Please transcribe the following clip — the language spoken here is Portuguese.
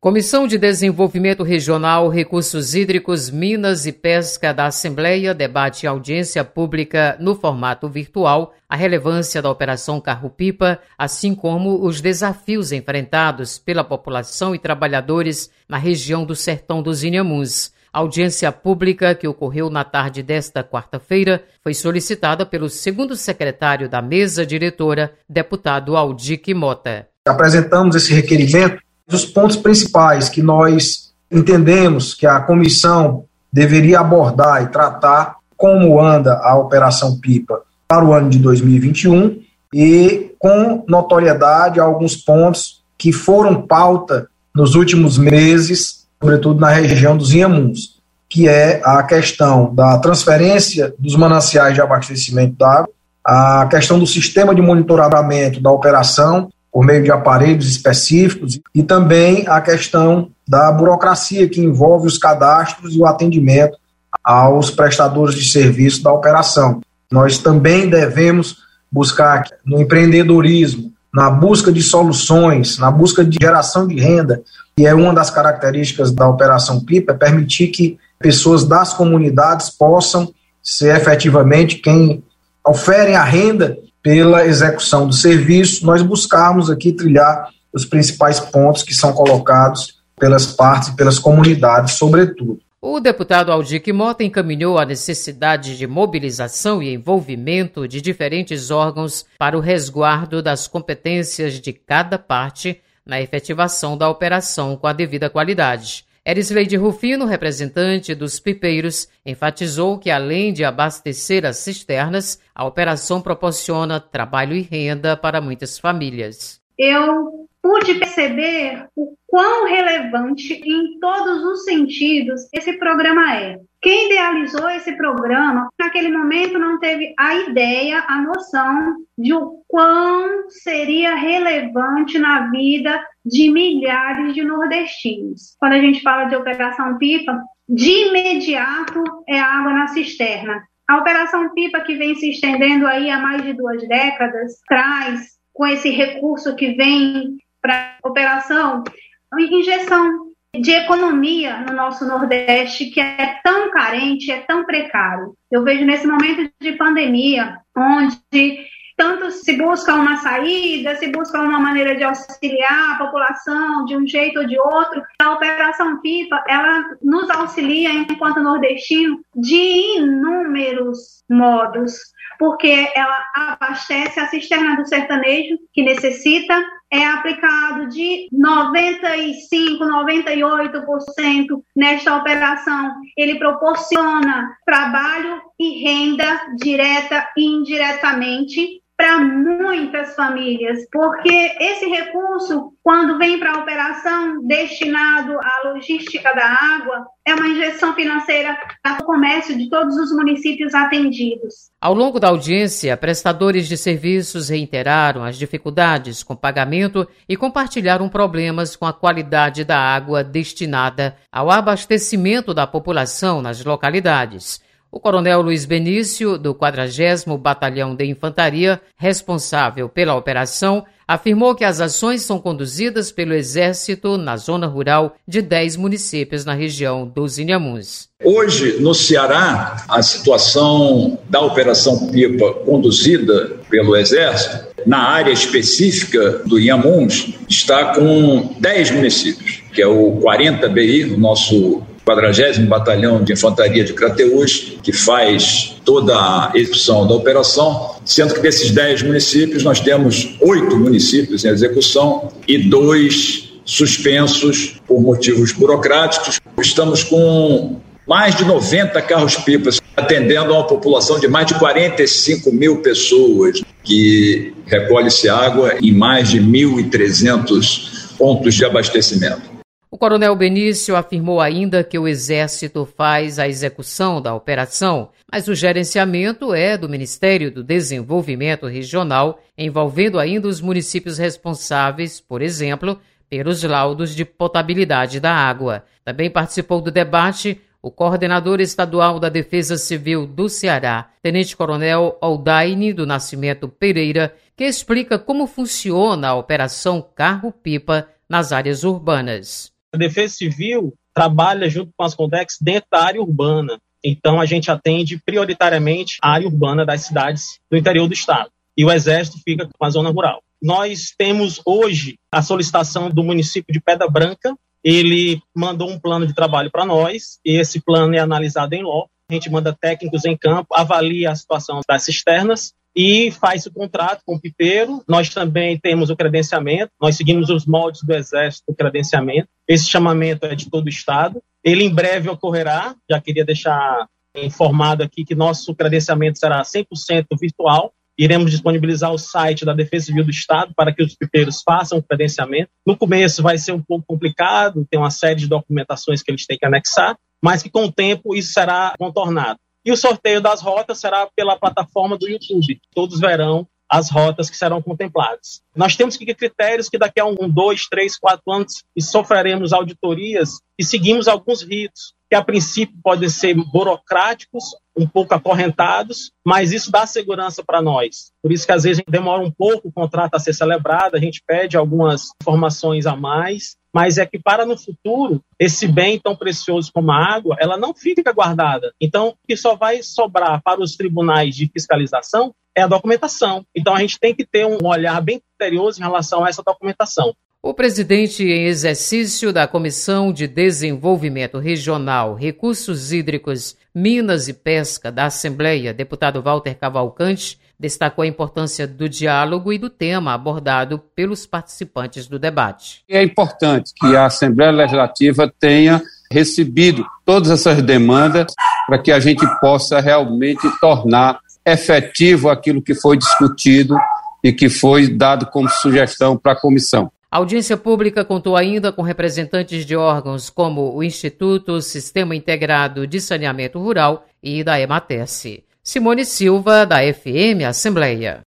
Comissão de Desenvolvimento Regional, Recursos Hídricos, Minas e Pesca da Assembleia debate em audiência pública no formato virtual a relevância da Operação Carro-Pipa, assim como os desafios enfrentados pela população e trabalhadores na região do Sertão dos Inhamuns. A audiência pública, que ocorreu na tarde desta quarta-feira, foi solicitada pelo segundo secretário da mesa diretora, deputado Aldic Mota. Apresentamos esse requerimento. Os pontos principais que nós entendemos que a comissão deveria abordar e tratar como anda a Operação Pipa para o ano de 2021 e com notoriedade alguns pontos que foram pauta nos últimos meses, sobretudo na região dos Inhamuns, que é a questão da transferência dos mananciais de abastecimento d'água, a questão do sistema de monitoramento da operação por meio de aparelhos específicos e também a questão da burocracia que envolve os cadastros e o atendimento aos prestadores de serviço da operação. Nós também devemos buscar no empreendedorismo, na busca de soluções, na busca de geração de renda, que é uma das características da Operação Pipa, é permitir que pessoas das comunidades possam ser efetivamente quem oferem a renda pela execução do serviço. Nós buscarmos aqui trilhar os principais pontos que são colocados pelas partes e pelas comunidades, sobretudo. O deputado Aldic Mota encaminhou a necessidade de mobilização e envolvimento de diferentes órgãos para o resguardo das competências de cada parte na efetivação da operação com a devida qualidade. Erisleide Rufino, representante dos pipeiros, enfatizou que, além de abastecer as cisternas, a operação proporciona trabalho e renda para muitas famílias. Eu pude perceber o quão relevante em todos os sentidos esse programa é. Quem idealizou esse programa, naquele momento não teve a ideia, a noção de o quão seria relevante na vida de milhares de nordestinos. Quando a gente fala de Operação Pipa, de imediato é água na cisterna. A Operação Pipa, que vem se estendendo aí há mais de 2 décadas, traz, com esse recurso que vem para a operação, uma injeção de economia no nosso Nordeste, que é tão carente, é tão precário. Eu vejo nesse momento de pandemia, onde tanto se busca uma saída, se busca uma maneira de auxiliar a população de um jeito ou de outro, a Operação Pipa, ela nos auxilia, enquanto nordestino, de inúmeros modos, porque ela abastece a cisterna do sertanejo, que necessita, é aplicado de 95%, 98% nesta operação. Ele proporciona trabalho e renda direta e indiretamente para muitas famílias, porque esse recurso, quando vem para a operação destinado à logística da água, é uma injeção financeira para o comércio de todos os municípios atendidos. Ao longo da audiência, prestadores de serviços reiteraram as dificuldades com pagamento e compartilharam problemas com a qualidade da água destinada ao abastecimento da população nas localidades. O coronel Luiz Benício, do 40º Batalhão de Infantaria, responsável pela operação, afirmou que as ações são conduzidas pelo Exército na zona rural de 10 municípios na região dos Inhamuns. Hoje, no Ceará, a situação da Operação Pipa conduzida pelo Exército, na área específica do Inhamuns, está com 10 municípios, que é o 40 BI, o nosso 40º Batalhão de Infantaria de Crateús, que faz toda a execução da operação, sendo que desses 10 municípios nós temos 8 municípios em execução e 2 suspensos por motivos burocráticos. Estamos com mais de 90 carros-pipas atendendo a uma população de mais de 45 mil pessoas, que recolhe-se água em mais de 1.300 pontos de abastecimento. O coronel Benício afirmou ainda que o Exército faz a execução da operação, mas o gerenciamento é do Ministério do Desenvolvimento Regional, envolvendo ainda os municípios responsáveis, por exemplo, pelos laudos de potabilidade da água. Também participou do debate o coordenador estadual da Defesa Civil do Ceará, tenente-coronel Aldaine do Nascimento Pereira, que explica como funciona a Operação Carro-Pipa nas áreas urbanas. A Defesa Civil trabalha junto com as Condex dentro da área urbana. Então, a gente atende prioritariamente a área urbana das cidades do interior do estado. E o Exército fica com a zona rural. Nós temos hoje a solicitação do município de Pedra Branca. Ele mandou um plano de trabalho para nós. E esse plano é analisado em loco. A gente manda técnicos em campo, avalia a situação das cisternas e faz o contrato com o pipeiro. Nós também temos o credenciamento, nós seguimos os moldes do Exército do credenciamento. Esse chamamento é de todo o estado. Ele em breve ocorrerá, já queria deixar informado aqui que nosso credenciamento será 100% virtual. Iremos disponibilizar o site da Defesa Civil do Estado para que os pipeiros façam o credenciamento. No começo vai ser um pouco complicado, tem uma série de documentações que eles têm que anexar, mas que com o tempo isso será contornado. E o sorteio das rotas será pela plataforma do YouTube. Todos verão as rotas que serão contempladas. Nós temos que ter critérios que daqui a 1, 2, 3, 4 anos sofreremos auditorias e seguimos alguns ritos que a princípio podem ser burocráticos, um pouco acorrentados, mas isso dá segurança para nós. Por isso que às vezes demora um pouco o contrato a ser celebrado, a gente pede algumas informações a mais, mas é que para no futuro, esse bem tão precioso como a água, ela não fica guardada. Então, o que só vai sobrar para os tribunais de fiscalização é a documentação. Então, a gente tem que ter um olhar bem criterioso em relação a essa documentação. O presidente em exercício da Comissão de Desenvolvimento Regional, Recursos Hídricos, Minas e Pesca da Assembleia, deputado Walter Cavalcante, destacou a importância do diálogo e do tema abordado pelos participantes do debate. É importante que a Assembleia Legislativa tenha recebido todas essas demandas para que a gente possa realmente tornar efetivo aquilo que foi discutido e que foi dado como sugestão para a comissão. A audiência pública contou ainda com representantes de órgãos como o Instituto Sistema Integrado de Saneamento Rural e da EMATES. Simone Silva, da FM Assembleia.